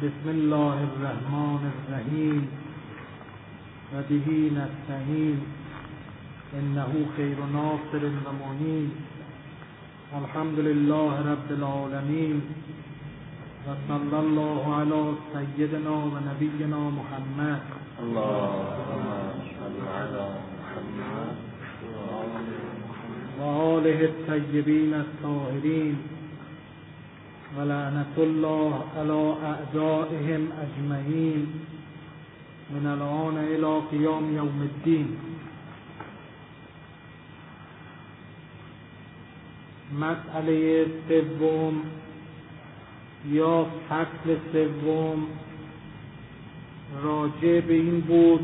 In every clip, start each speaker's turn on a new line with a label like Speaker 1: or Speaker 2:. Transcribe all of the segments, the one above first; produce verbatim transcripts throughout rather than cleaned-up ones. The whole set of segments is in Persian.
Speaker 1: بسم الله الرحمن الرحیم و به نستعین انه خیر ناصر و معین. الحمد لله رب العالمین و صلی الله علی سیدنا و نبینا محمد.
Speaker 2: اللهم صل علی محمد
Speaker 1: و آله الطیبین الطاهرین و لعنت الله علی اعدائهم اجمعین من الان الی قیام یوم الدین. مسئله سوم یا فصل سوم راجع به این بود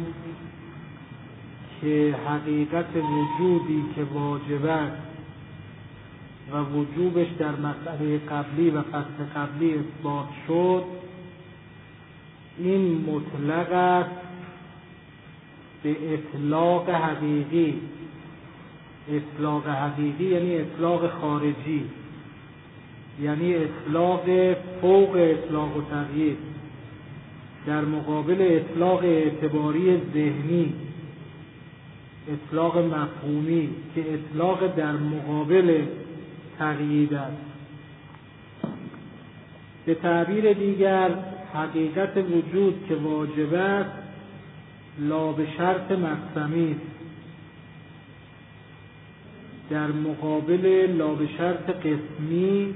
Speaker 1: که حقیقت وجودی که واجب است و وجوبش در مسئله قبلی و فصل قبلی اثبات شد، این مطلق است به اطلاق حقیقی. اطلاق حقیقی یعنی اطلاق خارجی، یعنی اطلاق فوق اطلاق و تغییر، در مقابل اطلاق اعتباری ذهنی، اطلاق مفهومی که اطلاق در مقابل تقیید است. به تعبیر دیگر حقیقت وجود که واجب است لا به شرط مقسمی است، در مقابل لا به شرط قسمی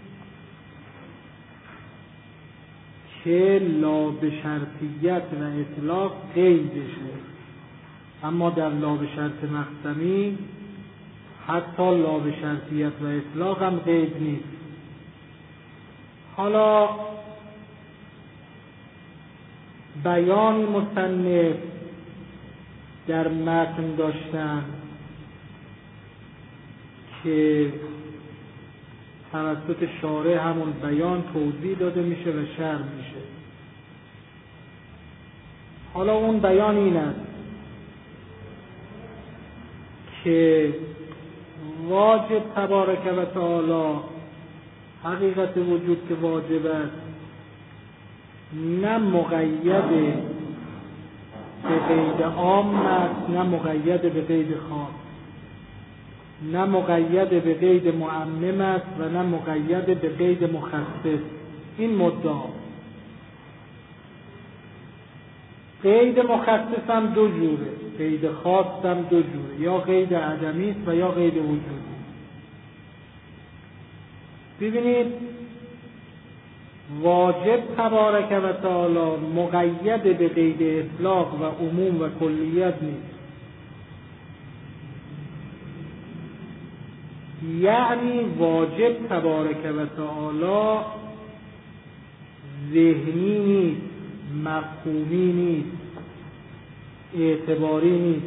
Speaker 1: که لا به شرطیت و اطلاق قیدشه. اما در لا به شرط مقسمی حتی لا به شرطیت و اطلاق هم قید نیست. حالا بیانی مصنف در متن داشتن که توسط شارح همون بیان توضیح داده میشه و شرح میشه. حالا اون بیان این است که واجب تبارک و تعالی، حقیقت وجود که واجب است نه مقید به قید عام است، نه مقید به قید خاص، نه مقید به قید معمم است و نه مقید به قید مخصص. این مدعا. قید مخصص هم دو جوره، قید خاص هم دو جوره، یا قید عدمی است و یا قید وجودی. ببینید واجب تبارک و تعالی مقید به قید اطلاق و عموم و کلیت نیست. یعنی واجب تبارک و تعالی ذهنی نیست، مفهومی نیست، اعتباری نیست.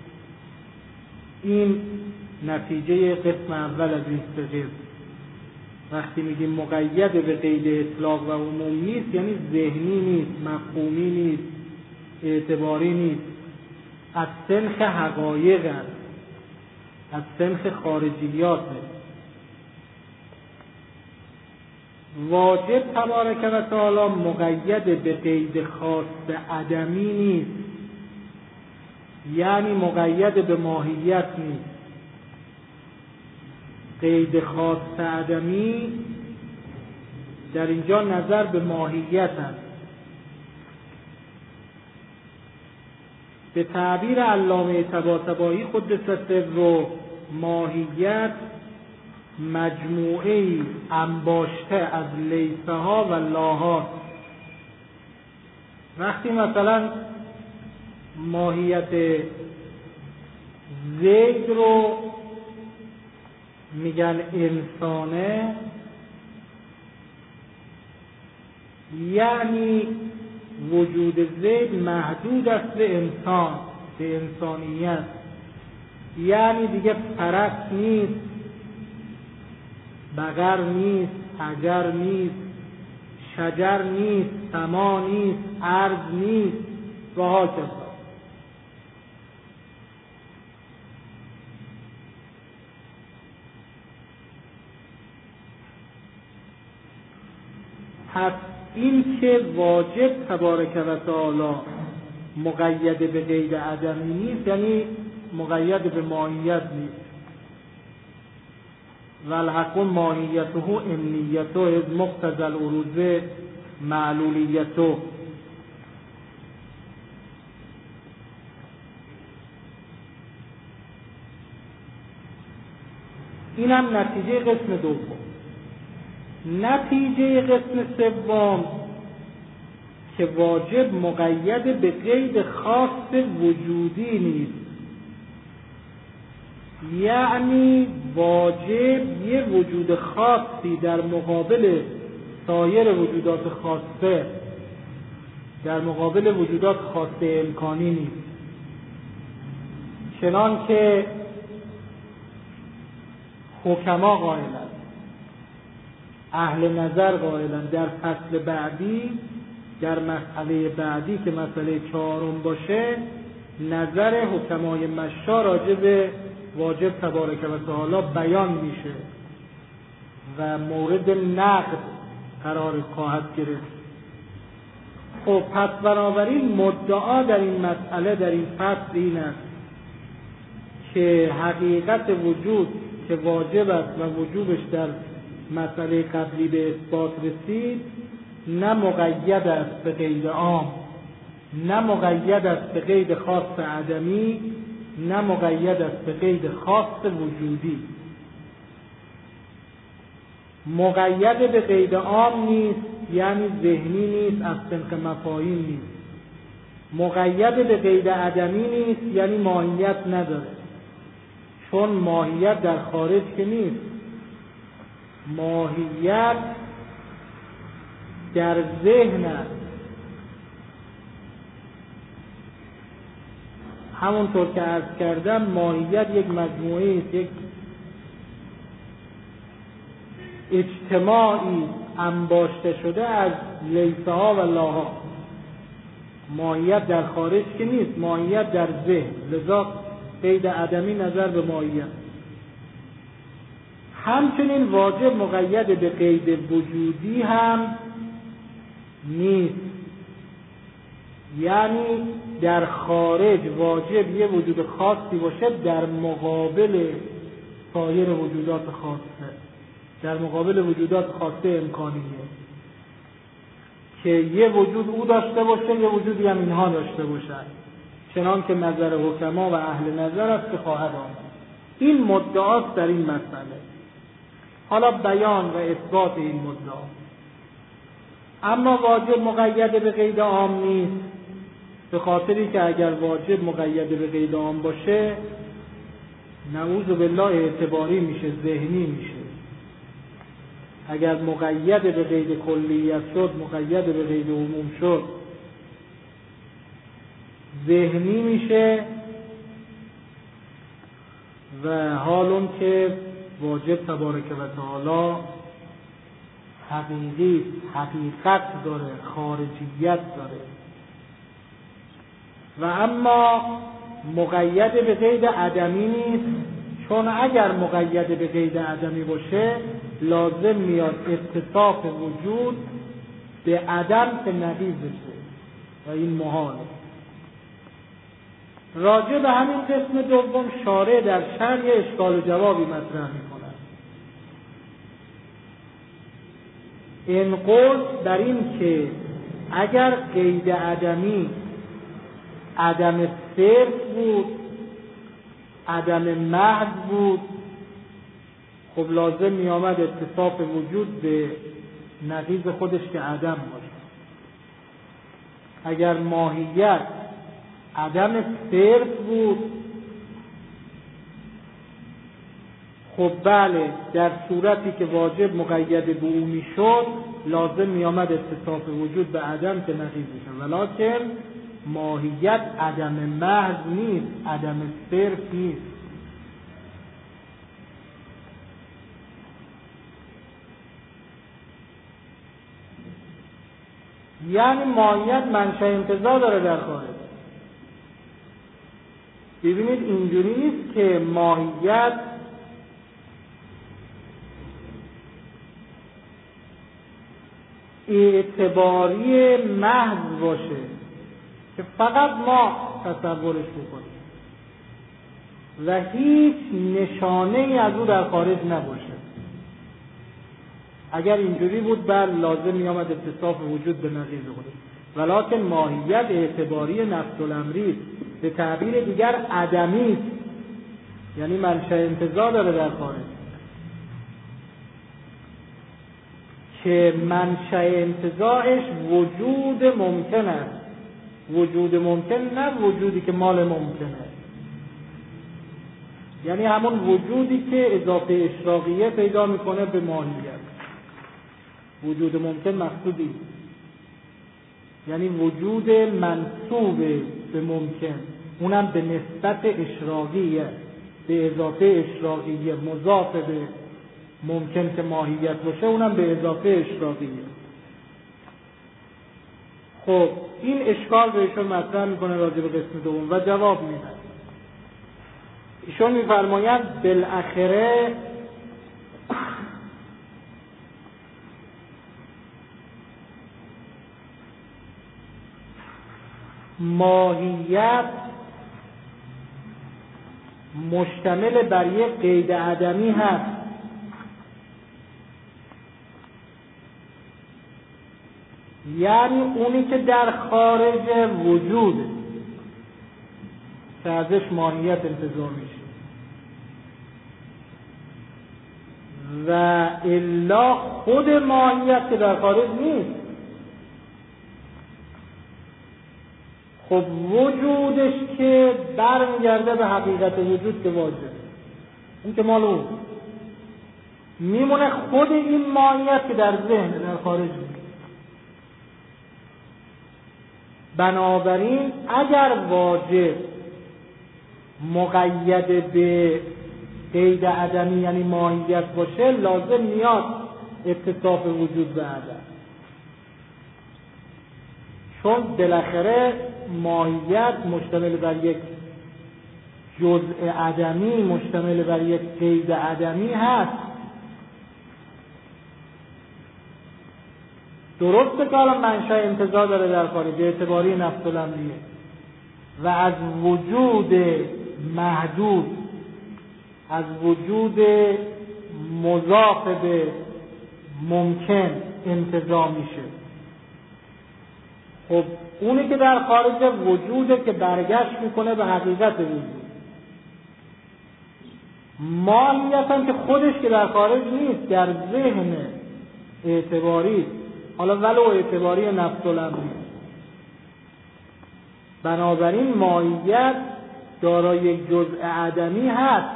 Speaker 1: این نتیجه قسم اول از این سه قسم. وقتی میگیم مقید به قید اطلاق و عموم نیست یعنی ذهنی نیست، مفهومی نیست، اعتباری نیست، از سنخ حقایق است، از سنخ خارجیات. واجب تبارک و تعالی مقید به قید خاص عدمی نیست، یعنی مقید به ماهیت نیست. قید خاص عدمی در اینجا نظر به ماهیت است. به تعبیر علامه طباطبایی قدس سره، ماهیت مجموعه‌ای انباشته از لیسه ها و لاها. وقتی مثلا ماهیت زید رو میگن انسانه، یعنی وجود زید محدود است به انسان، به انسانیت. یعنی دیگه فرس نیست، بقر نیست، حجر نیست، شجر نیست، سما نیست، ارض نیست و هاکذا. پس این که واجب تبارک و تعالی مقید به قید عدمی نیست، یعنی مقید به ماهیت نیست. والحق ماهیته امنیته از مقتضی العروض معلولیته. این هم نتیجه قسم دوم. نتیجه قسم سوم که واجب مقید به قید خاص وجودی نیست، یعنی واجب یه وجود خاصی در مقابل سایر وجودات خاصه، در مقابل وجودات خاصه امکانی نیست. چنان که حکما قائلند، اهل نظر قائلند در فصل بعدی، در مسئله بعدی که مسئله چهارم باشه، نظر حکمای مشا راجع به واجب تبارک و تعالی بیان میشه و مورد نقد قرار خواهد گرفت. خب پس بنابراین مدعا در این مسئله، در این فصل این است که حقیقت وجود که واجب است و وجوبش در مسئله قبلی به اثبات رسید، نه مقید است به قید عام، نه مقید است به قید خاص عدمی، نه مقید است به قید خاص وجودی. مقید به قید عام نیست، یعنی ذهنی نیست، از سنخ مفاهیم نیست. مقید به قید عدمی نیست، یعنی ماهیت نداره، چون ماهیت در خارج که نیست. ماهیت در ذهن است. همونطور که عرض کردم ماهیت یک مجموعه است، یک اجتماعی انباشته شده از لیسه ها و لاها. ماهیت در خارج که نیست، ماهیت در ذهن، لذا قید عدمی نظر به ماهیت. همچنین واجب مقید به قید وجودی هم نیست، یعنی در خارج واجب یه وجود خاصی باشه در مقابل سایر وجودات خاصه، در مقابل وجودات خاصه امکانیه، که یه وجود او داشته باشه، یه وجودی هم اینها داشته باشن، چنان که نظر حکما و اهل نظر است که خواهد آمد. این مدعاست در این مسئله. حالا بیان و اثبات این مدعا. اما واجب مقید به قید عام نیست، به خاطری که اگر واجب مقید به قید عام باشه نعوذ بالله اعتباری میشه، ذهنی میشه. اگر مقید به قید کلیت شد، مقید به قید عموم شد، ذهنی میشه. و حالون که واجب تبارک و تعالی حقیقی، حقیقت داره، خارجیت داره. و اما مقید به قید عدمی نیست، چون اگر مقید به قید عدمی باشه لازم میاد اتصاف وجود به عدم که نقیض بشه و این محاله. راجع به همین قسم دوم شارع در شرح اشکال و جوابی مطرح می‌کند. این قول در این که اگر قید عدمی عدم صرف بود، عدم محض بود، خب لازم می آمد اتصاف وجود به نقیض خودش که عدم باشه. اگر ماهیت عدم صرف بود، خب بله در صورتی که واجب مقید به او می شد لازم می آمد اتصاف وجود به عدم که نقیض بشه. ولکن ماهیت عدم محض نیست، عدم صرف نیست. یعنی ماهیت منشأ انتزاع داره در خارج. ببینید اینجوری نیست که ماهیت اعتباری محض باشه که فقط ما تصورش بکنیم و هیچ نشانه ای از او در خارج نباشه. اگر اینجوری بود بر لازم می آمد اتصاف وجود به نقیض خودش، ولکن ماهیت اعتباری نفس الامری به تعبیر دیگر عدمی، یعنی منشأ انتزاع داره در خارج، که منشأ انتزاعش وجود ممکن است. وجود ممکن نه وجودی که مال ممکنه، یعنی همون وجودی که اضافه اشراقیه پیدا میکنه به ماهیت. وجود ممکن مقصودی یعنی وجود منسوب به ممکن، اونم به نسبت اشراقیه، به اضافه اشراقیه، مضاف به ممکن که ماهیت باشه، اونم به اضافه اشراقیه. خب این اشکال رو ایشون مطرح میکنه راجع به قسم دوم و جواب میده. ایشون میفرمایند بالاخره ماهیت مشتمل بر یک قید عدمی هست، یعنی اونی که در خارج وجود که ازش ماهیت انتزاع میشه و الا خود ماهیت که در خارج نیست. خب وجودش که برمیگرده به حقیقت وجود که واجب، اون که مال اون میمونه، خود این ماهیت که در ذهن در خارج نیست. بنابراین اگر واجب مقید به قید عدمی یعنی ماهیت باشه، لازم میاد اتصاف وجود به عدم، چون بالاخره ماهیت مشتمل بر یک جزء عدمی، مشتمل بر یک قید عدمی هست. درسته که الان منشأ انتزاع داره در خارج اعتباری نفس الامریه و از وجود محدود، از وجود مضاف به ممکن انتزاع میشه. خب اونی که در خارج وجوده که برگشت میکنه به حقیقت وجود. ماهیت هم که خودش که در خارج نیست، در ذهن اعتباری، حالا ولو اعتباری نفس الامری. بنابراین ماهیت دارای یک جزء عدمی هست.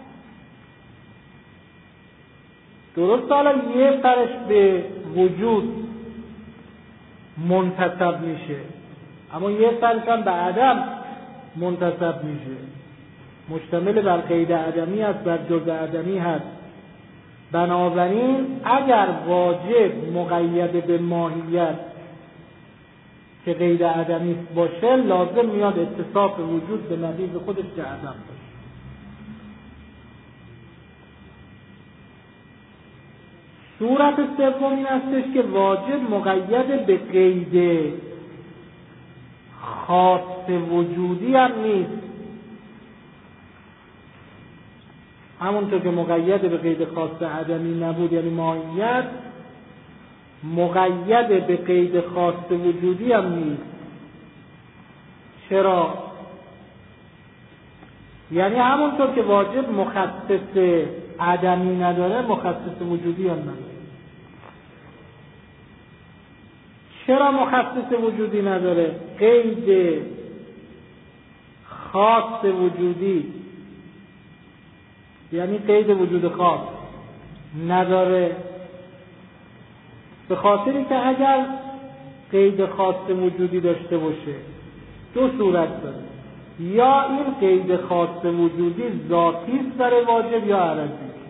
Speaker 1: درست حالا یه سرش به وجود منتسب میشه، اما یه سرش هم به عدم منتسب میشه، مشتمل بر قید عدمی است، بر جزء عدمی هست. بنابراین اگر واجب مقید به ماهیت که قید عدمی باشه، لازم میاد اتصاف وجود به نقیض خودش که عدم باشه. صورت سوم این استش که واجب مقید به قید خاص وجودی هم نیست. همونطور که مقید به قید خاص عدمی نبود، یعنی ماهیت مقید به قید خاص وجودی هم نیست. چرا؟ یعنی همونطور که واجب مخصص عدمی نداره، مخصص وجودی هم نداره. چرا مخصص وجودی نداره؟ قید خاص وجودی یعنی قید وجود خاص نداره، به خاطری که اگر قید خاص وجودی داشته باشه دو صورت داره، یا این قید خاص وجودی ذاتی است برای واجب یا عرضی،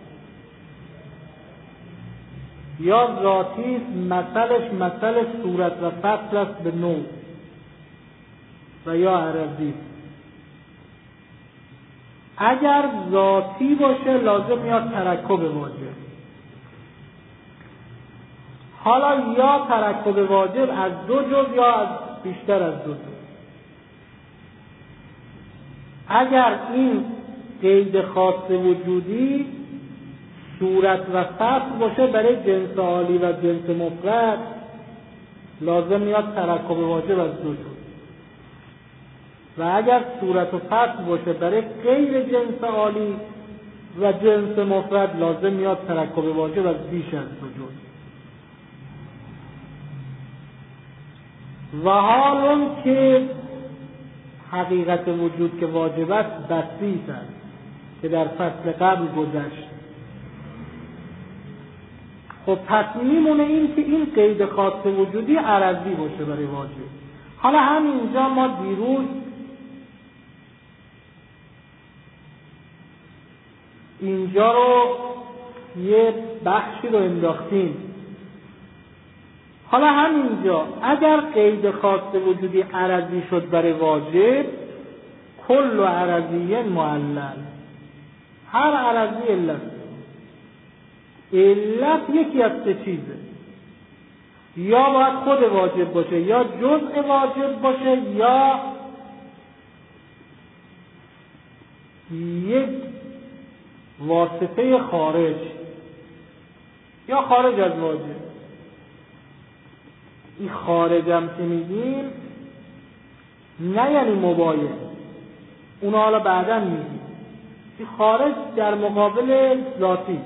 Speaker 1: یا ذاتی است مثلش مثل صورت و فصل است به نوع، و یا عرضی. اگر ذاتی باشه لازم میاد ترکب واجب. حالا یا ترکب واجب از دو جز یا از بیشتر از دو جز. اگر این قید خاص وجودی صورت و فصل باشه برای جنس عالی و جنس مفرد، لازم میاد ترکب واجب از دو جز. و اگر صورت و فصل باشه برای غیر جنس عالی و جنس مفرد، لازم میاد ترکب واجب از بیش از دو جز. و حال اون که حقیقت وجود که واجب است بسیط است که در فصل قبل گذشت. خب پس میمونه این که این قید خاص وجودی عرضی باشه برای واجب. حالا همینجا ما دیروز اینجا رو یه بخشی رو انداختیم. حالا همینجا اگر قید خاص وجودی عرضی شد برای واجب، کل عرضی معلل، هر عرضی علت. علت یکی از سه چیزه، یا باید خود واجب باشه، یا جزء واجب باشه، یا یک واسطه خارج، یا خارج از واجب. این خارج هم که میگیم نه یعنی مباین، اونو حالا بعدا میگیم. این خارج در مقابل ذاتی،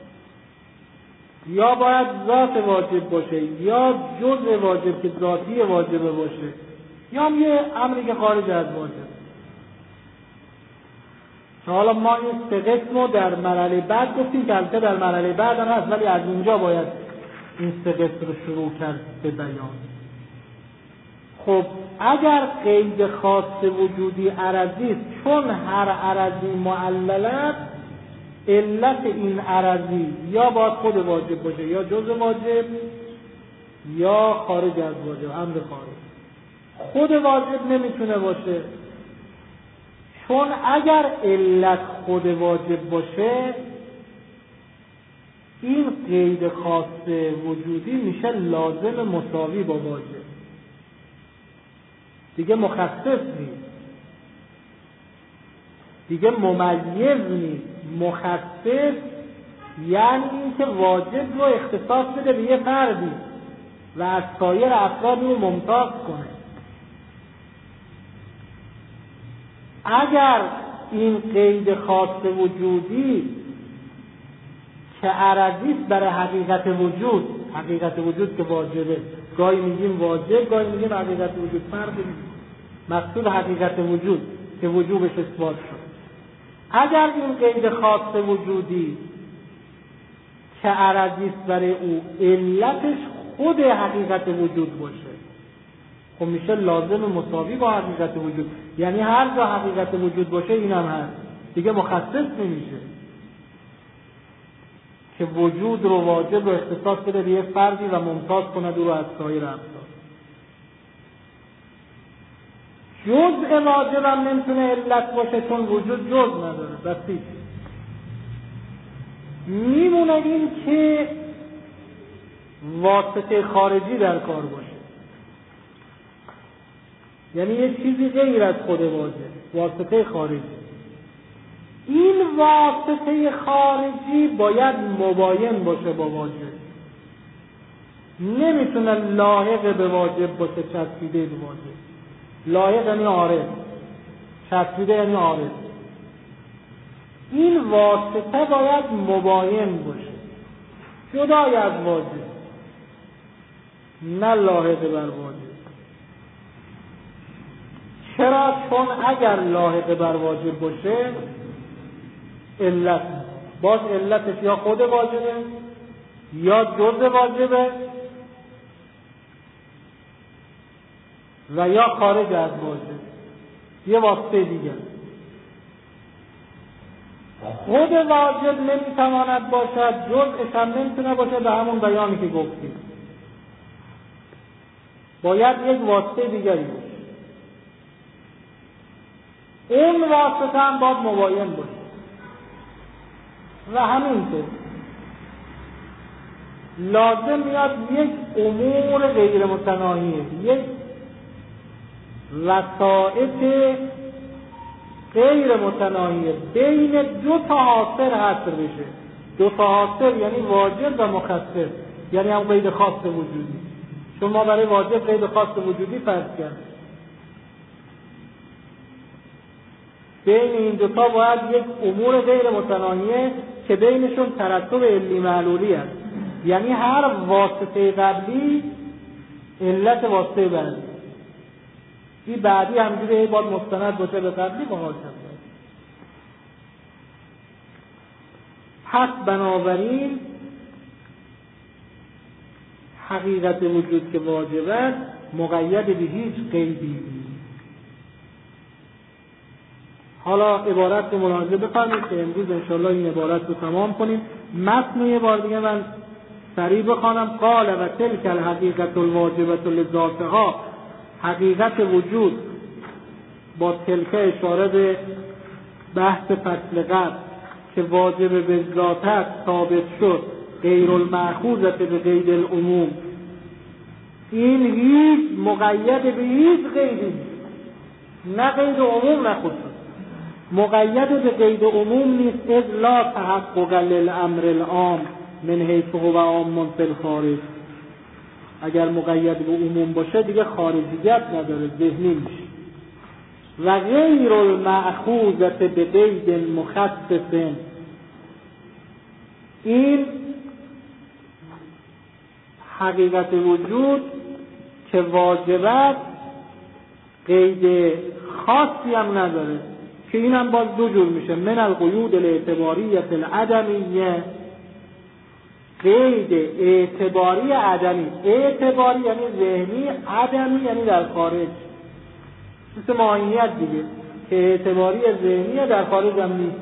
Speaker 1: یا باید ذات واجب باشه، یا جزء واجب که ذاتی واجب باشه، یا یه امری که خارج از واجب. حالا ما این سه قسم رو در مرحله بعد گفتیم که البته در مرحله بعد هم هست، ولی از اینجا باید این سه قسم رو شروع کرد به بیان. خب اگر قید خاص وجودی عرضی است، چون هر عرضی معلل است، علت این عرضی یا باید خود واجب باشه، یا جزء واجب، یا خارج از واجب، امر خارج. خود واجب نمیتونه باشه، چون اگر علت خود واجب باشه، این قید خاص وجودی میشه لازم مساوی با واجب، دیگه مخصص نیست، دیگه ممیز نیست. مخصص یعنی این که واجب رو اختصاص بده به یه فردی و از سایر افراد رو ممتاز کنه. اگر این قید خاص وجودی که عرضی است برای حقیقت وجود، حقیقت وجود که واجبه، گاهی میگیم واجب، گاهی میگیم حقیقت وجود، فرق مقصود حقیقت وجود که وجوبش اثبات شد. اگر این قید خاص وجودی که عرضی است برای او علتش خود حقیقت وجود باشه، خب میشه لازم مساوی با حقیقت وجود. یعنی هر جا حقیقت وجود باشه این هم هست، دیگه مخصص نمیشه که وجود رو واجب رو اختصاص بده به یه فردی و ممتاز کنه او رو از سایر افراد. جزء واجب هم نمیتونه علت باشه، چون وجود جزء نداره، بسیط. میمونه این که واسطه خارجی در کار باشه، یعنی یه چیزی غیر از خود واجب، واسطه خارجی. این واسطه خارجی باید مباین باشه با واجب، نمیتونه لاحق به واجب باشه، چسبیده به واجب. لاحق یعنی عارض، چسبیده یعنی عارض. این واسطه باید مباین باشه، جدای از واجب، نه لاحق بر واجب. چرا؟ چون اگر لاحق بر واجب باشه علت باز علتش یا خود واجبه یا جزء واجبه و یا خارج از واجب، یه واسطه دیگه. خود واجب نمیتواند باشد، جزءش هم نمیتونه باشه، به همون بیانی که گفتیم. باید یک واسطه دیگری باشه، اون واسطه هم باید مباین باشه. و همینطور لازم میاد یک امور غیر متناهیه، یک وسائط غیر متناهیه بین دو تا حاصل حصر بشه. دو تا حاصل یعنی واجب و مخصص، یعنی هم قید خاص وجودی. چون ما برای واجب قید خاص وجودی فرض کردیم. بین این دو تا باید یک امور غیر متناهیه که بینشون ترتب علی معلولی هست، یعنی هر واسطه قبلی علت واسطه بعدی. این بعدی همجوری باید مستند باشه به قبلی محال شد. پس بنابراین حقیقت وجود که واجب است مقید به هیچ قیدی نیست. حالا عبارت رو ملاحظه بفرمایید که امروز انشاءالله این عبارت رو تمام کنیم. متن یه بار دیگه من سریع بخوانم. قال و تلک الحقیقت الواجبت لذاتها، حقیقت وجود با تلک اشاره به بحث فصل قبل که واجب به ذاتت ثابت شد، غیر المأخوذة به قید العموم، این هیچ مقید به هیچ قیدی، نه قید عموم نه خصوص، مقید به قید عموم نیست. اذ لا تحقق للامر العام من حیث هو عام فی الخارج. اگر مقید به عموم باشه دیگه خارجیت نداره، ذهنی میشه. و غیر المأخوذة به قید مخصص، این حقیقت وجود که واجبت قید خاصی هم نداره که این هم باز دو جور میشه. من القیود الاعتباریه العدمیه، قید اعتباری عدمی. اعتباری یعنی ذهنی، عدمی یعنی در خارج، مثل معینیت دیگه که اعتباری ذهنی در خارج هم نیست،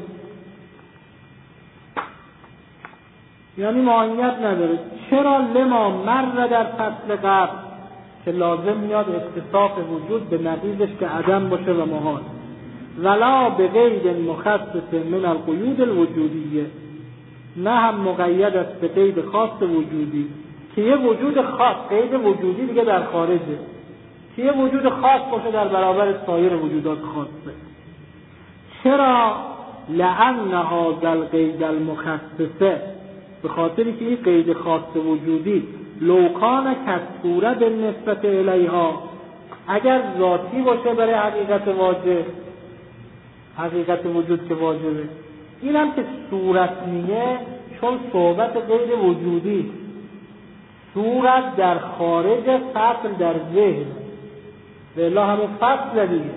Speaker 1: یعنی معینیت نداره. چرا؟ لما مر در فصل قبل که لازم میاد اتصاف وجود به نقیضش که عدم باشه و محال. ولا به قید مخصص من القیود الوجودیه، نه هم مقید است به قید خاص وجودی که یه وجود خاص، قید وجودی دیگه در خارجه، که یه وجود خاص باشه در برابر سایر وجودات خاصه. چرا؟ لأن هذا القید المخصصه، به خاطری که این قید خاص وجودی لو کان کسوره به نسبت الیها، اگر ذاتی باشه برای حقیقت واجب، حقیقت وجود که واجبه، این هم که صورت نیه، چون صحبت قید وجودی، صورت در خارج، فصل در ذهن، و الا همون فصل دیگه.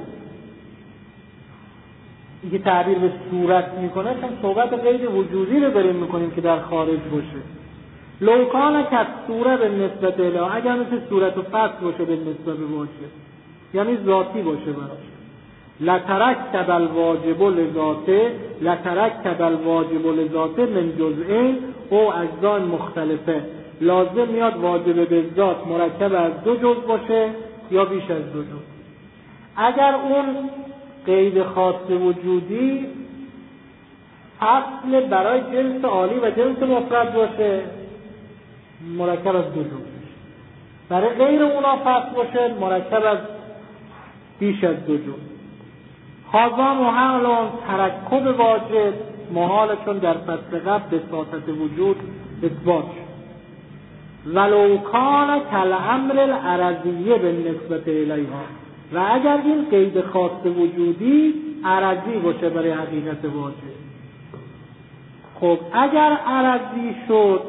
Speaker 1: این که تعبیر به صورت میکنه چون صحبت قید وجودی رو داریم میکنیم که در خارج باشه. لوکان که صورت به نسبت الیها، اگر مثل صورت و فصل باشه به نسبت باشه، یعنی ذاتی باشه براش. لترکب الواجب لذاته، لترکب الواجب لذاته من جزئین او اجزاء مختلفه. لازم میاد واجب به ذات مرکب از دو جزء باشه یا بیش از دو جزء. اگر اون قید خاص وجودی اصل برای جنس عالی و جنس مفرد باشه، مرکب از دو جزء باشه. برای غیر اونا فصل باشه، مرکب از بیش از دو جزء. هذا محال ترکب واجب، محال چون در فصل قبل بساطت وجود اثبات شد. ولو کان کالامر العرضیه بالنسبت الیها، و اگر این قید خاص وجودی عرضی باشه برای حقیقت واجب. خب اگر عرضی شد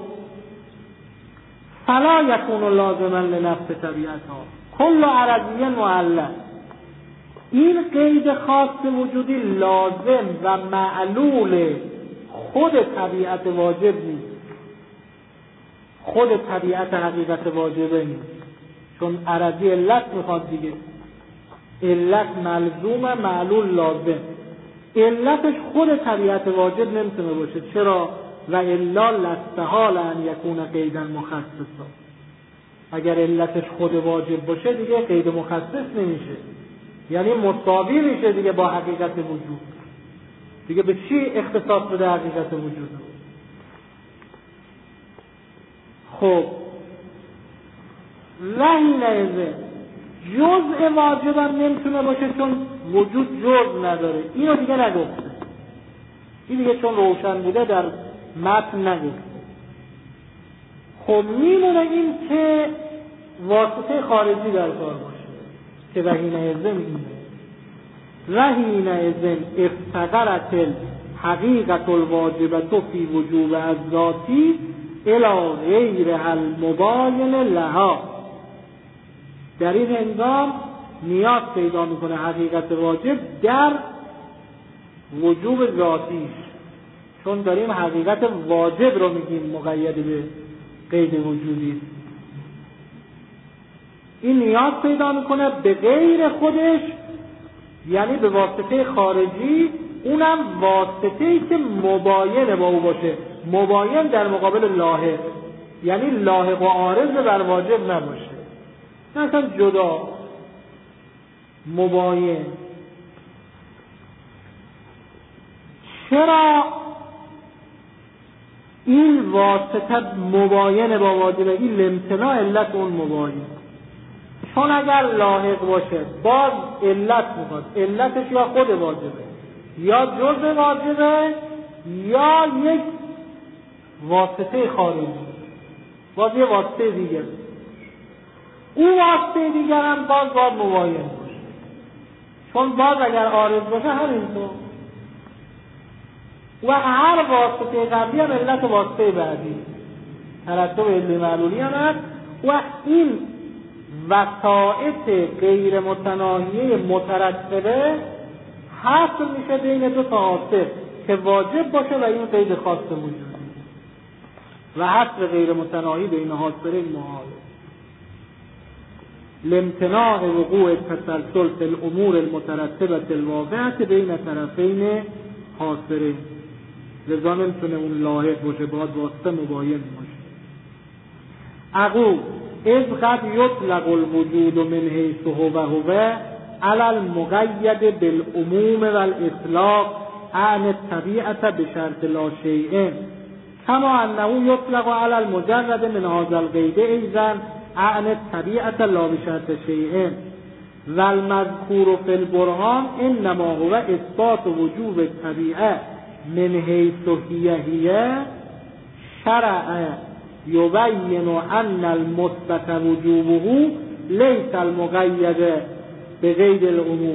Speaker 1: فلا یکون لازما لنفس طبیعتها، کل عرضی معلق. این قید خاص وجودی لازم و معلول خود طبیعت واجب نیست، خود طبیعت حقیقت واجبه نیست، چون عرضی علت میخواد دیگه. علت ملزوم، معلول لازم. علتش خود طبیعت واجب نمیتونه باشه. چرا؟ و الا لستحال ان یکون قیدا مخصصا. اگر علتش خود واجب باشه دیگه قید مخصص نمیشه، یعنی مساوی میشه دیگه با حقیقت وجود. دیگه به چی اختصاص بده حقیقت وجود؟ خب رهینه جزء واجب هم نمیتونه باشه چون وجود جزء نداره. اینو دیگه نگفته، این دیگه چون روشن بوده در متن نگفته. خب میمونه این که واسطه خارجی در کار باشه که رهینه ازن اینه رهینه ازن افتقرت حقیقت الواجبت فی وجوب از ذاتی الی غیر المباین لها. در این هنگام نیاز پیدا میکنه حقیقت واجب در وجوب ذاتیش، چون داریم حقیقت واجب رو میگیم مقید به قید وجودی. این نیاز پیدا میکنه به غیر خودش، یعنی به واسطه خارجی، اونم واسطه‌ای که مباین با او باشه. مباین در مقابل لاحق، یعنی لاحق و عارض بر واجب نباشه، مثلا جدا مباین. چرا این واسطه مباین با واجب؟ این لامتناع علت اون مباین. چون اگر لاحق باشه باز علت میخواد، علتش یا خود واجبه یا جزء واجبه یا یک واسطه خارجی، باز یه واسطه دیگر. اون واسطه دیگر هم باز باید مباین باشه، چون باز اگر عارض باشه همینطور. و هر واسطه قبلی هم علت واسطه بعدی، ترتب علت معلولی هم هست. و این وسائط غیر متناهیه مترتبه حصر میشه بین دو تا حاصل که واجب باشه و این قید خاص وجودی، و حصر غیر متناهی بین حاصلین محاله. لامتناع وقوع التسلسل فی الامور المترتبه الواقعه بین طرفین حاصلین. لذا نمیتونه اون لاحق باشه، باید واسطه مباین باشه. اقول اذ قد یطلق الوجود من حیث هو هو علی المقید بالعموم والاطلاق عن الطبیعه بشرط لا شیء، کما انه یطلق علی المجرد من هذا القید ایضا عن الطبیعه لا بشرط شیء. والمذکور فی البرهان انما هو اثبات وجوب الطبیعه من حیث هی هی شرع یبین ان المثبت وجوبه لیس المقید بقید العموم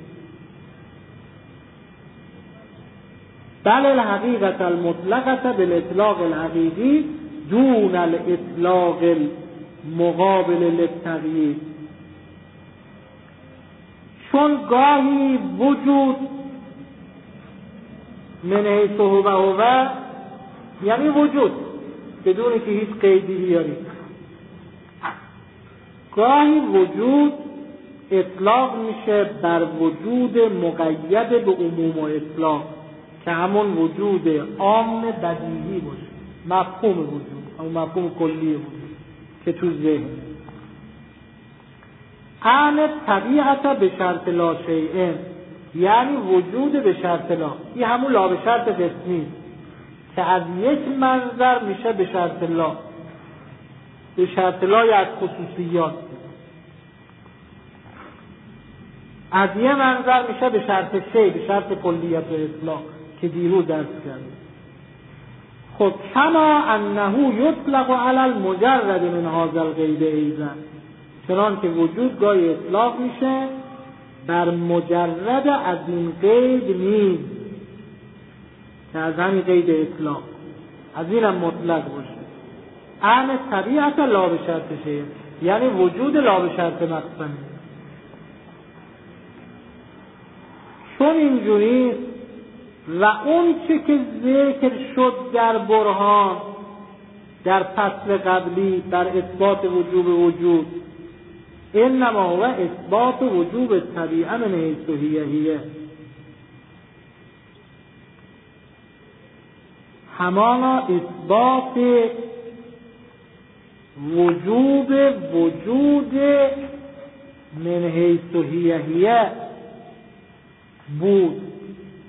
Speaker 1: بل الحقیقت المطلقه بالاطلاق الحقیقی دون الاطلاق المقابل للتغییر. چون گاهی وجود من حیث هو هو یعنی وجود بدون که هیچ قیدی بیاری، گاهی وجود اطلاق میشه بر وجود مقید به عموم و اطلاق که همون وجود عام بدیهی باشه، مفهوم وجود، همون مفهوم کلی وجود که تو ذهن. عن طبیعت به شرط لا شیء یعنی وجود به شرط لا، این همون لا به شرط قسمی که از یک منظر میشه به شرط لا. به شرط لا یا از خصوصیات، از یه منظر میشه به شرط شی، به شرط کلیت و اطلاق که دیروز درس کردیم. خب کما انه یطلق علی المجرد من هذا القید ایضا، چنان که وجود گاهی اطلاق میشه بر مجرد از این قید نیز، که از همین قید اطلاق از این هم مطلق باشه. عن طبیعت لا به شرط شیء یعنی وجود لا به شرط مقسمی. چون اینجوری و اون چه که ذکر شد در برهان در فصل قبلی در اثبات وجوب وجود، انما هو اثبات وجوب طبیعه من حیث هی هی، همانا اثبات وجوب وجود من حیث هی هی بود،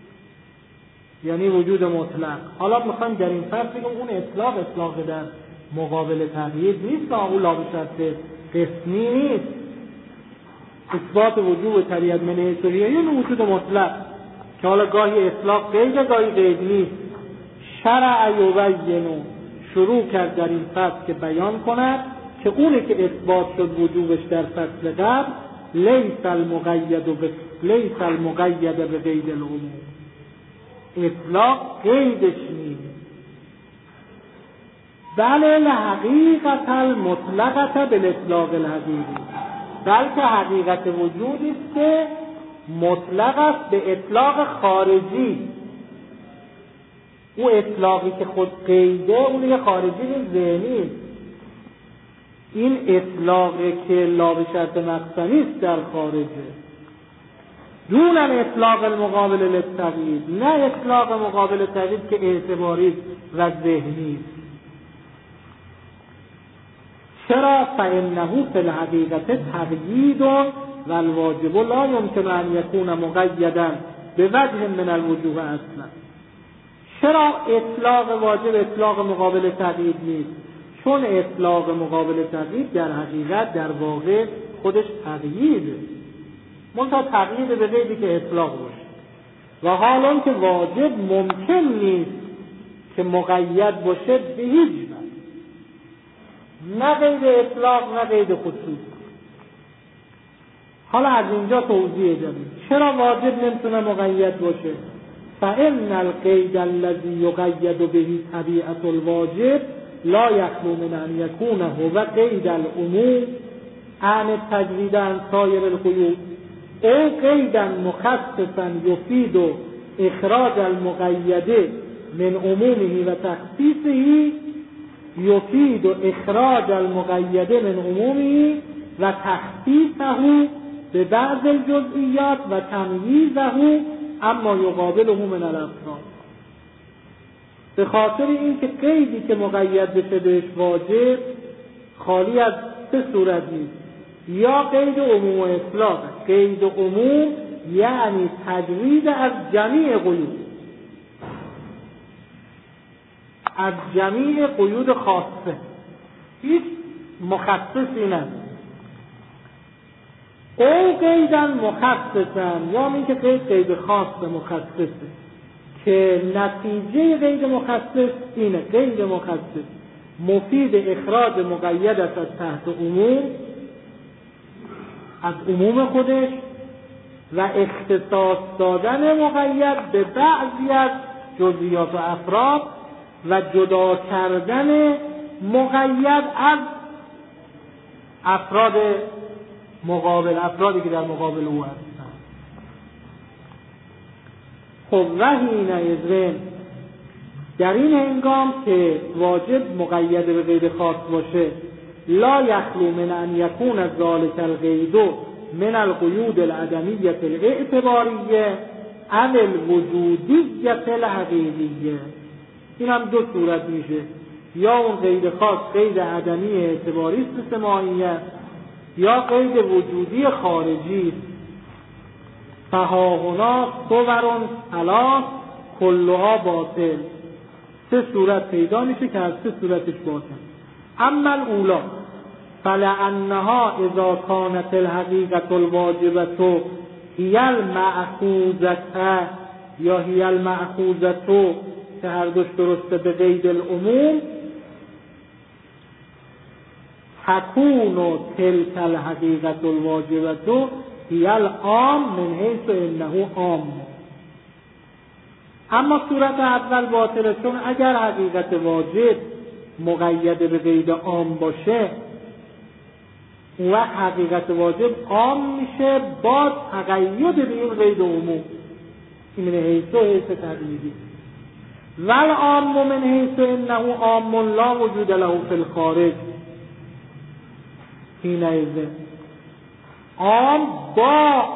Speaker 1: یعنی وجود مطلق. حالا میخوایم در این فرق بگم اون اطلاق اطلاق در مقابل تقیید نیست، او لا به شرط قسمی نیست. اثبات وجوب طبیعت من حیث یه وجود مطلق که حالا گاهی اطلاق قید گاهی قید نیست. شرع یبین شروع کرد در این فصل که بیان کند که اونه که اثبات شد وجوبش در فصل قبل لیس المقید به لیس المقید به قید العموم، اطلاق قیدش نیست. بل الحقیقت المطلقه بالاطلاق الحقیقی، بلکه حقیقت وجودی است که مطلق است به اطلاق خارجی. او اطلاقی که خود قیده اون یه خارجی نیست، ذهنی است. این اطلاقی که لا به شرط مقصنی است در خارجه، دون اطلاق المقابل للتقیید، نه اطلاق مقابل تقیید که اعتباری و ذهنی است. چرا؟ فإنه فی الحقیقت تقیید و الواجب لا یمکن ان یکون مقیدا به وجه من الوجوه اصلا. چرا اطلاق واجب اطلاق مقابل تقیید نیست؟ چون اطلاق مقابل تقیید در حقیقت در واقع خودش تقییده، منتها تقیید به قیدی که اطلاق باشه. و حالا که واجب ممکن نیست که مقید باشه به هیچ وجه، نه قید اطلاق نه قید خصوص. حالا از اینجا توضیح دادیم چرا واجب نمیتونه مقید باشه. فإن القید الذی یقید به طبیعت الواجب لا یخلو من ان یکون هو قید العموم عن تجرید عن سایر القیود او قیدا مخصصا یفید اخراج المقید من عمومه و تخصیصه، یفید اخراج المقید من عمومه و تخصیصه به بعض الجزئیات و تمییزه اما یقابله من الافراد. به خاطر این که قیدی که مقید بشه بهش واجب خالی از سه صورت نیست، یا قید عموم و اطلاق. قید عموم یعنی تجرید از جمیع قیود، از جمیع قیود خاصه، هیچ مخصصی نداره. او قیدن مخصصن، یا این که قید قید خاص مخصصه که نتیجه قید مخصص اینه. قید مخصص مفید اخراج مقید است از تحت عموم، از عموم خودش، و اختصاص دادن مقید به بعضی از جزئیات و افراد و جدا کردن مقید از افراد مقابل، افرادی که در مقابل او هستند. خب و حینئذ در این هنگام که واجب مقید به قید خاص باشه، لا یخلو من ان یکون ذلک القید من القیود العدمیه الاعتباریه عن الوجودیه الحقیقیه. این هم دو صورت میشه، یا اون قید خاص قید عدمی اعتباری است مثل ماهیت، یا قید وجودی خارجی است. فهاهنا صورون ثلاث کلها باطل. سه صورت پیدا میشه که از سه صورتش باطل. اما الاولا فلانها اذا كانت الحقیقت الواجبه هی المأخوذه یا هی المأخوذه که هر دوش درسته به قید العموم، تكون تلك الحقیقت الواجبه هی العام من حیث انه عام. اما صورت اول باطله، چون اگر حقیقت واجب مقید به قید عام باشه، اون وقت حقیقت واجب عام میشه با تقید به این قید عموم. این من حیث و حیث تقییدی. والعام من حیث انه عام لا وجود له فی الخارج. حینئذ عام با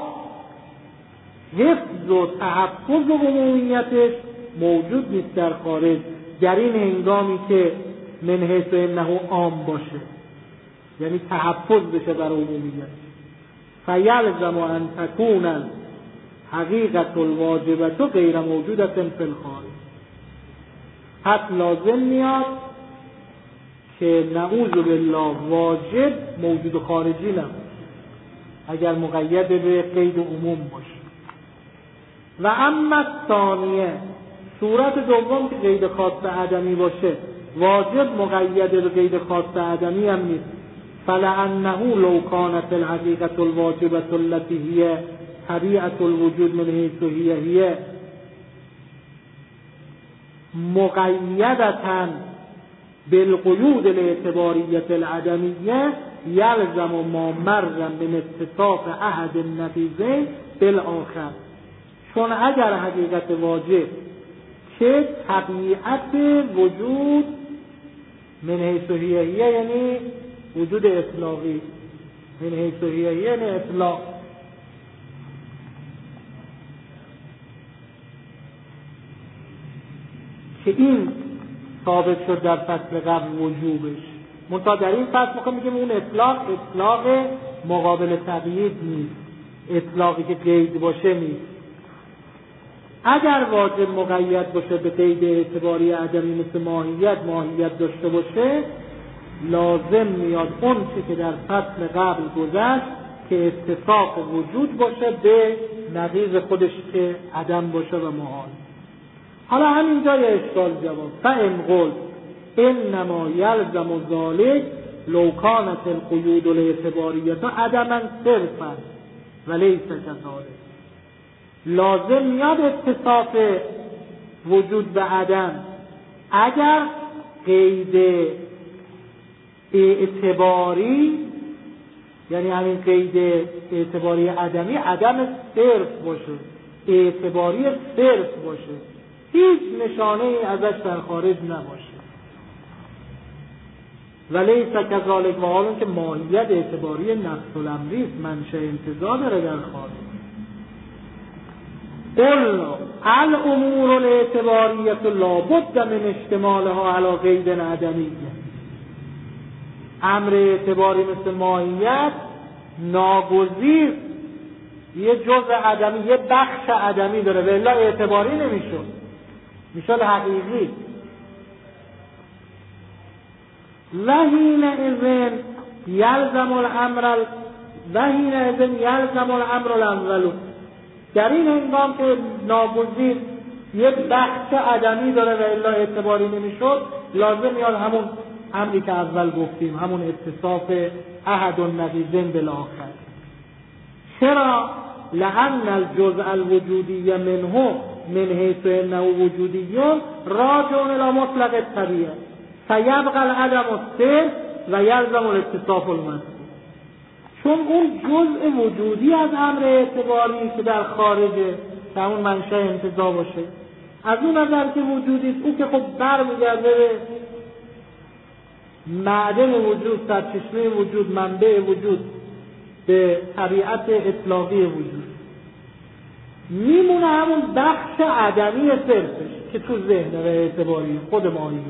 Speaker 1: حفظ و تحفظ عمومیتش موجود نیست در خارج، در این هنگامی که من حیث انه عام باشه، یعنی تحفظ بشه بر عمومیت. فیلزم ان تکون حقیقت الواجبه غیر موجودة فی الخارج. پس لازم میاد که نعوذ بالله واجب موجود خارجی نبود اگر مقید به قید عموم باشه. و اما ثانیه، صورت دوم که قید خاص عدمی باشه، واجب مقید به قید خاص عدمی هم نیست. فلعنه لو کانت الحقیقة الواجبة التي هي طبیعة الوجود من حیث هي هي مقیدة بالقیود الاعتباریة العدمیه یلزم ما مرا من اتصاف احد النقیضین بالآخر. چون اگر حقیقت واجب که طبیعت وجود من حیث هی هی یعنی وجود اطلاقی، من حیث هی هی یعنی اطلاق، که این ثابت شد در فصل قبل وجوبش، منتها در این فصل میخوام میگیم اون اطلاق اطلاق مقابل تقیید نیست، اطلاقی که قید باشه نیست. اگر واجب مقید باشه به قید اعتباری عدمی مثل ماهیت ماهیت داشته باشه، لازم میاد اون چی که در فصل قبل گذشت که اتصاف وجود باشه به نقیض خودش که عدم باشه و محال. حالا همینجا یه اشکال جواب. فإن قلت انما یلزم ذلك لو كانت القیود الاعتباریة عدما صرفا ولیس كذلك. لازم میاد اتصاف وجود به عدم اگر قید اعتباری، یعنی همین قید اعتباری عدمی عدم صرف باشه، اعتباری صرف باشه، هیچ نشانه ای ازش در خارج نباشه. ولی کذالک، و حالا که ماهیت اعتباری نفس الامری است، منشأ انتزاع داره در خارج. قلنا الامور الاعتباریه لابد من اشتمالها علی قید عدمی. امر اعتباری مثل ماهیت ناگزیر یه جزء عدمی، یه بخش عدمی داره، و الا اعتباری نمیشد، میشد حقیقی. و حینئذ یلزم الامر و حینئذ یلزم الامر الاول. در این هنگام که ناگزیر یه بخش عدمی داره و الا اعتباری نمیشد، لازم میاد همون امری که اول گفتیم، همون اتصاف احد النقیضین بالاخر. چرا؟ لأن الجزء الوجودی منه من حیث انه وجودی راجع الى مطلق الطبیعه فیبقى العدم الصرف و یلزم الاتصاف المذکور. چون اون جزء وجودی از امر اعتباری که در خارجه، که همون منشأ انتزاع باشه، از اون نظر که وجودی است، اون که خب برمیگرده به معدن وجود، سرچشمه وجود، منبع وجود، به طبیعت اطلاقی وجود، میمونه همون بخش عدمی صرفش که تو ذهن و اعتباری خود ماهیت.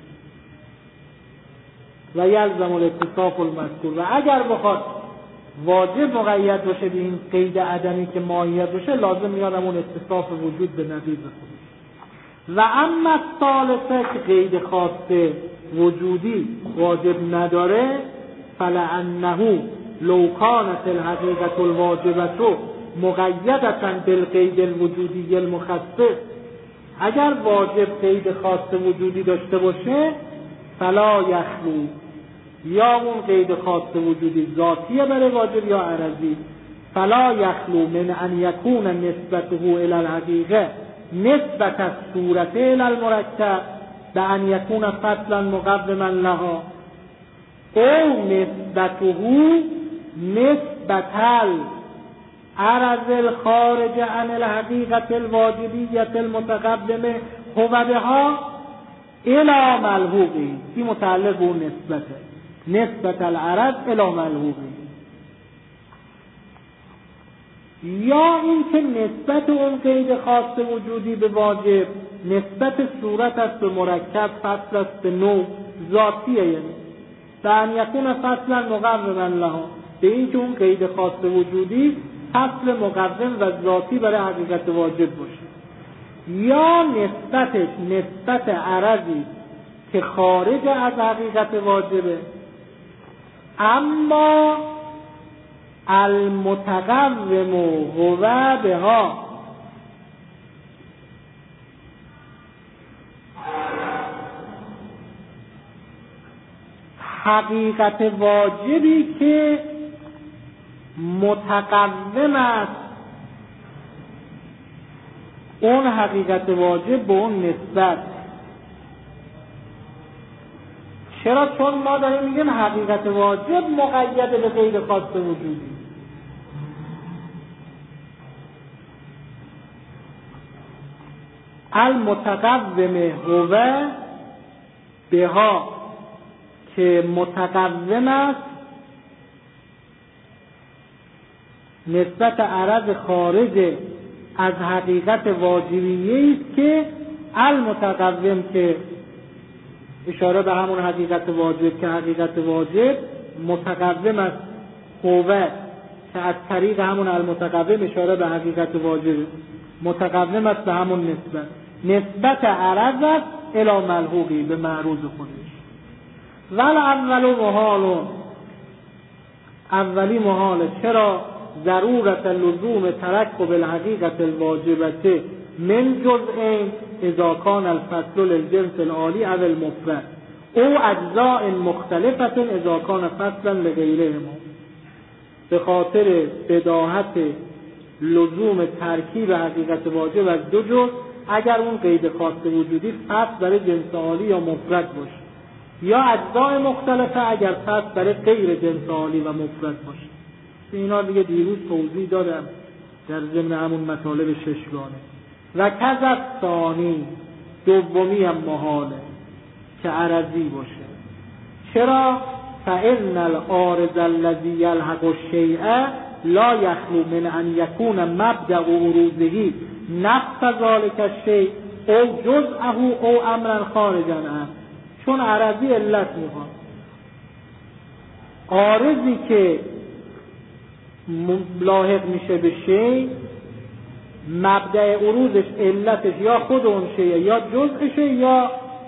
Speaker 1: و یلزم الاتصاف المذکور. و اگر بخواد واجب مقید باشه به این قید عدمی که ماهیت باشه، لازم میاد همون اتصاف وجود به نقیض خودش. و اما الثالثه که قید خاص وجودی واجب نداره، فلعنه لو کانت الحقیقة الواجبة مقیدة بالقید الوجودی المخصص. اگر واجب قید خاص وجودی داشته باشه، فلا یخلو، یا اون قید خاص وجودی ذاتیه برای واجب یا عرضی، فلا یخلو من ان یکون نسبته الی الحقیقه نسبت الصورت الی المرکب به ان یکون فصلا مقوما لها او نسبته نسبت العرض الخارج عن الحقیقة الواجبیة المتقدمه هو بها الى ملحوقی. این متعلق به اون نسبته، نسبت العرض الى ملحوقی. یا این که نسبت اون قید خاص وجودی به واجب نسبت صورت است به مرکب، فصل است به نوع، ذاتیه، یعنی به ان یکون فصلا مقوما لها، به این که اون قید خاص وجودی فصل مقوم و ذاتی برای حقیقت واجب باشه. یا نسبتش نسبت عرضی که خارج از حقیقت واجبه، اما المتقوم هو بها، حقیقت واجبی که متقوم است، اون حقیقت واجب به اون نسبت. چرا؟ چون ما داریم میگیم حقیقت واجب مقید به غیر خاص وجودی. المتقوم هو بها که متقوم است نسبت عرض خارج از حقیقت واجبیه است که المتقوم که اشاره به همون حقیقت واجب که حقیقت واجب متقوم است، هو که از طریق همون المتقوم اشاره به حقیقت واجب متقوم است به همون نسبت، نسبت عرض است الی ملحوقی به معروض خودش. ول اول محال، اولی محاله. چرا؟ ضرورت لزوم ترکب الحقیقت الواجبته من جزئین اذا کان الفصل للجنس العالی او المفرد او اجزاء مختلفة اذا کان فصلا لغیرهما. به خاطر بداهت لزوم ترکیب حقیقت واجب از دو جزء اگر اون قید خاص وجودی فصل برای جنس عالی یا مفرد باشه، یا اجزاء مختلفه اگر فصل برای غیر جنس عالی و مفرد باشه. اینا دیگه دیروز توضیح دادم در ضمن همون مطالب ششگانه. و کذب ثانی، دومی هم محاله که عرضی باشه. چرا؟ فإن العارض الذي يلحق الشيء لا يخلو من ان يكون مبدأ عروضه نفس ذلك الشيء او جزءه او امرا خارجا عنه. چون عرضی علت میخواد، عارضی که لاحق میشه به شی، مبدأ عروضش علتش یا خود اون شیه یا جزءشه یا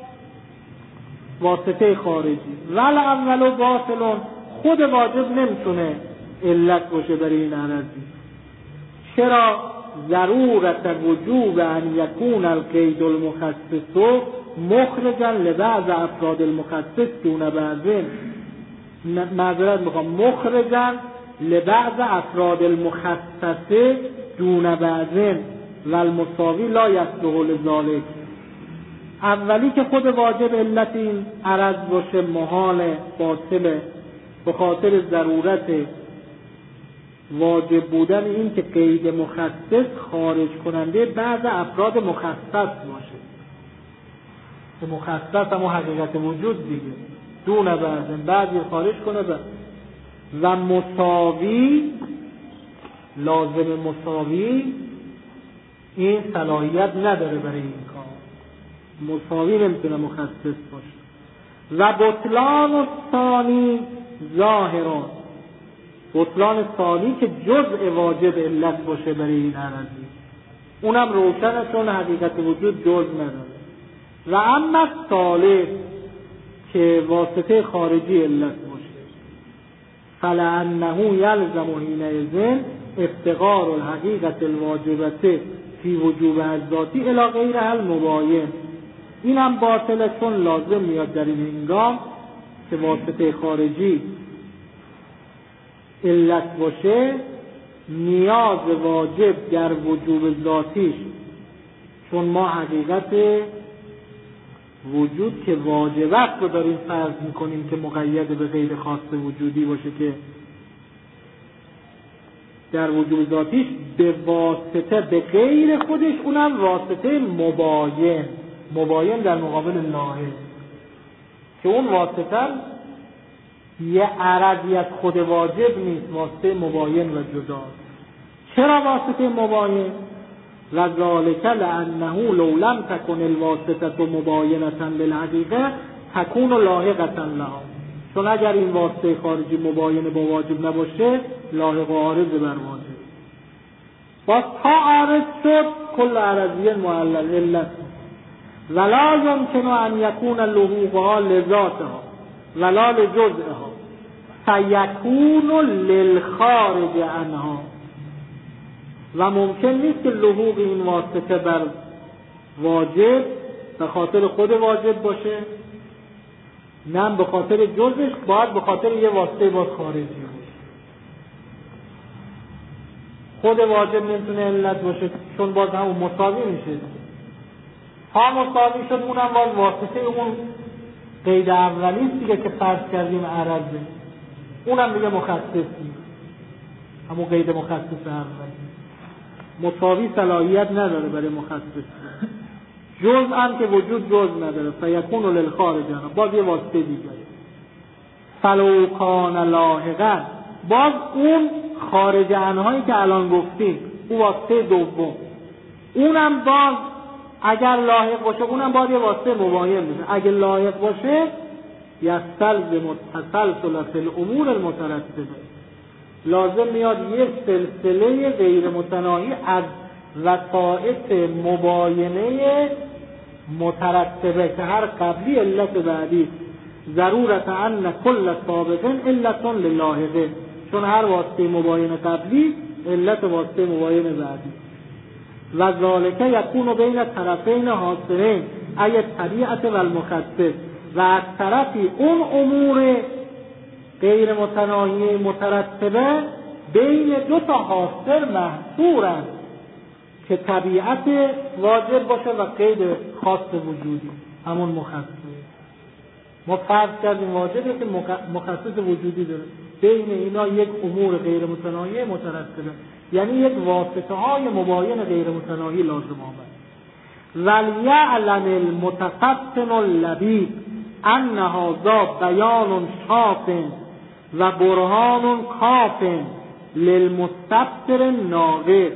Speaker 1: واسطه خارجی. ول اولو باطلون، خود واجب نمیتونه علت باشه برای این عرضی. چرا؟ ضرورت وجوب ان یکون القید المخصص مخرجا لبعض افراد المخصص دون بعضین، معذرت میخوام مخرجا لبعض افراد المخصصه دون بعضین و المساوی لا یصلح لذالک. اولی که خود واجب علت این عرض باشه محال باطله، به خاطر ضرورت واجب بودن این که قید مخصص خارج کننده بعض افراد مخصص باشه، که مخصص هم حقیقت وجود دیگه دون بعضین، بعضی خارج کنه بعض. و مساوی، لازم مساوی این صلاحیت نداره برای این کار، مساوی نمیتونه مخصص باشه. و بطلان ثانی ظاهران، بطلان ثانی که جزء واجب علت باشه برای این عرضی، اونم روشنه چون حقیقت وجود جزء نداره. و اما ثالث که واسطه خارجی علت باشه، فلأنه یلزم حینئذ افتقار الحقیقت الواجبته فی وجوب الذاتی الی غیرها المباین. این هم باطله چون لازم میاد در این هنگام که واسطه خارجی علت باشه نیاز واجب در وجوب ذاتیش، چون ما حقیقت وجود که واجب است رو داریم فرض میکنیم که مقید به غیر خاص وجودی باشه که در وجود ذاتیش به واسطه به غیر خودش، اونم واسطه مباین، مباین در مقابل لاحق، که اون واسطه یه عرضی از خود واجب نیست، واسطه مباین و جدا. چرا واسطه مباین؟ و ذالک لانه لو لم تکن الواسطه مباینه للحقیقه تکون لاحقه لها. چون اگر این واسطه خارجی مباین با واجب نباشه لاحق و عارض بر واجب. باز تا عارض شد کل عرضیه معلل علت. ولا يمكن ان یکون لحوقها لذاتها ولا لجزئها فیکون للخارج عنها، و ممکن نیست که لحوق این واسطه بر واجب به خاطر خود واجب باشه، نه به خاطر جزش، باید به خاطر یه واسطه باز خارجی باشه. خود واجب نمیتونه علت باشه چون باز همون مساوی میشه، ها مساوی شد اونم باز واسطه اون قید اولیست دیگه که فرض کردیم عرضه، اونم دیگه مخصص نیست، همون قید مخصص اولی مساوی صلاحیت نداره برای مخصص. جز هم که وجود جز نداره، فیکون للخارج عنها باز یه واسطه دیگه. فلو کان لاحقا باز اون خارج عنهایی که الان گفتیم اون واسطه دوم، اونم باز اگر لاحق باشه اونم باز یه واسطه مباین میشه. اگر لاحق باشه یستلزم التسلسل فی الامور المترتبه، لازم میاد یه سلسله غیر متناهی از وسائط مباینه مترتبه که هر قبلی علت بعدی، ضرورت ان کل سابق علت للاحقه، چون هر واسطه مباینه قبلی علت واسطه مباینه بعدی. و ذالک یکون بین طرفین حاصلین ای طبیعت و المخصص، و از طرفی اون امور غیر متناهی مترتبه بین دو تا حاصل محصورن که طبیعت واجب باشه و قید خاص وجودی همون مخصص. ما فرض کردیم واجبه که مخصص وجودی داره، بین اینا یک امور غیر متناهی مترتبه، یعنی یک واسطه های مباین غیر متناهی لازم آمد. ولیعلم المتفطن اللبیب ان هذا بیان شاف و برهان کاف للمستبصر ناقص.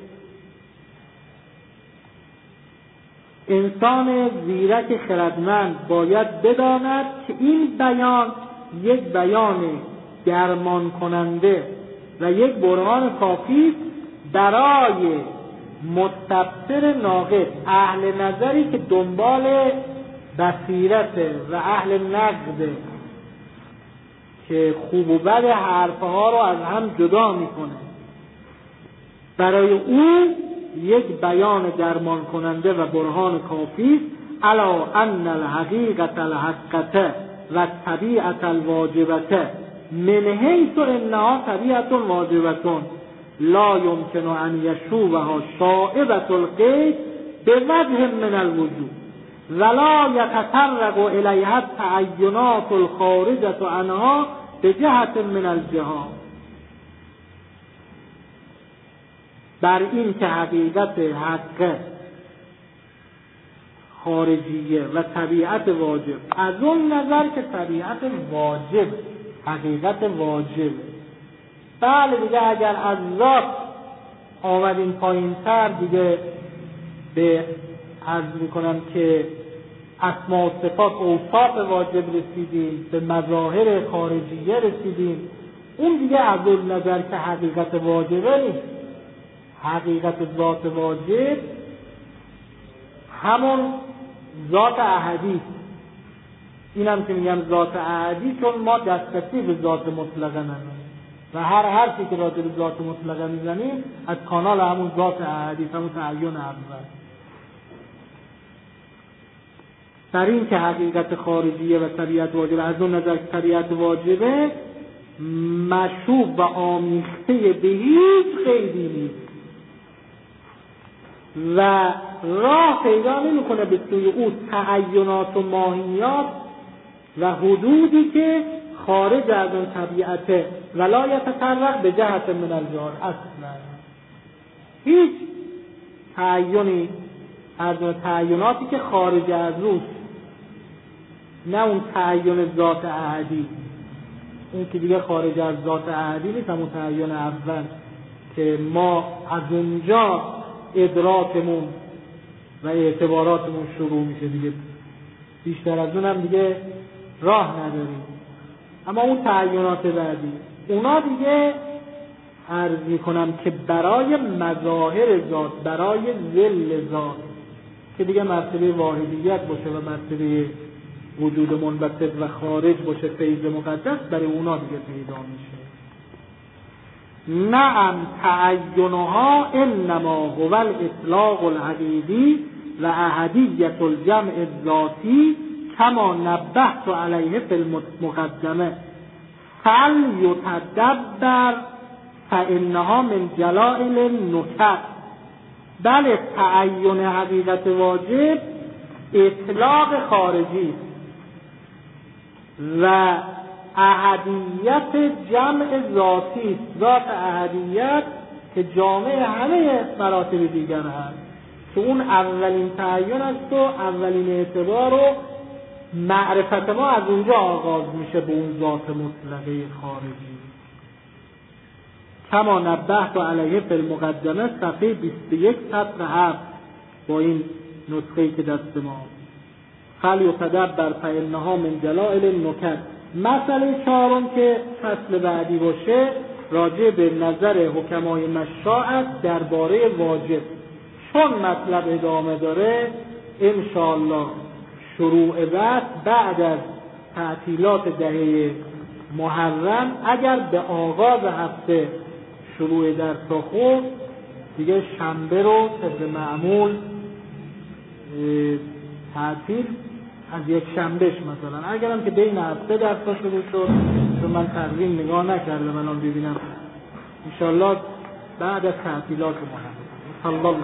Speaker 1: انسان زیرک خردمند باید بداند که این بیان یک بیان درمان کننده و یک برهان کافی برای مستبصر ناقص، اهل نظری که دنبال بصیرته و اهل نقده که خوب و بد حرفها رو از هم جدا میکنه، برای او یک بیان درمان کننده و برهان کافی علا ان الحقیقت الحقته و طبیعت الواجبته من حیث انها طبیعت واجبتون لا یمکن ان یشوبها شائبة القید بوجه من الوجود ولا یتطرق الیها التعینات الخارجة عنها بجهت من الجهات. بر این که حقیقت حق خارجیه و طبیعت واجب، از اون نظر که طبیعت واجب حقیقت واجب، بله دیگه اگر از ذات آمدیم پایین تر دیگه به عرض میکنم که اسما و صفات اوصاف واجب رسیدیم، به مظاهر خارجیه رسیدیم، اون دیگه از اون نظر که حقیقت واجبه نیست. حقیقت ذات واجب همون ذات احدی، اینم که میگم ذات احدی چون ما دسترسی به ذات مطلقه نداریم و هر حرفی که راجع به ذات مطلقه میزنیم از کانال همون ذات احدی، همون تعین اول. در این که حقیقت خارجیه و طبیعت واجب، از اون نظر که طبیعت واجبه مشوب و آمیخته به هیچ قیدی نیست و راه پیدا نمی‌کنه به سوی او تعینات و ماهیات و حدودی که خارج از اون طبیعته ولا یتطرق به جهت من الجهات. اصلا هیچ تعینی از اون تعیناتی که خارج از روست، نه اون تعین ذات احدی، اون که دیگه خارج از ذات احدی نیست، همون تعین اول که ما از اونجا ادراکمون و اعتباراتمون شروع میشه دیگه، بیشتر از اونم دیگه راه نداریم. اما اون تعینات بعدی اونا دیگه عرض میکنم که برای مظاهر ذات، برای ذل ذات که دیگه مرتبه واحدیت باشه و مرتبه وجود منبسط و خارج باشه، فیض مقدس برای اونا دیگه پیدا میشه. نعم تعینها انما هو الاطلاق الحقیقی و احدیت الجمع الذاتی کما نبهت علیه فی المقدمه فلیتدبر فانها من جلائل النکت. بله، تعین حقیقت واجب اطلاق خارجی و احدیت جمع ذاتی، ذات احدیت که جامع همه مراتب دیگر هست، که اون اولین تعین است و اولین اعتبار و معرفت ما از اونجا آغاز میشه به اون ذات مطلقه خارجی. کما نبهت علیه فی المقدمه صفحه بیست و یک سطر هفت با این نسخه‌ای که دست ما. فلیتدبر فانها من جلائل النکت. مسئله چهارم که فصل بعدی باشه راجع به نظر حکمای مشاء است درباره واجب. چون مطلب ادامه داره انشاءالله شروع بعد بعد از تعطیلات دهه محرم اگر به آغاز هفته شروع درس خود دیگه شنبه رو طبق معمول تعطیل از یک شنبهش مثلا، اگرم که بین هفته درس شروع شد چون من تقویم نگاه نکردم الان ببینم انشاءالله بعد از تعطیلات محرم. صلی الله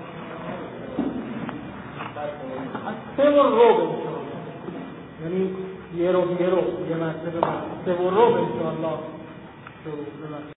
Speaker 1: از سه و ربع یعنی یه رو یه رو یه مرتبه سه و ربع انشاءالله شروع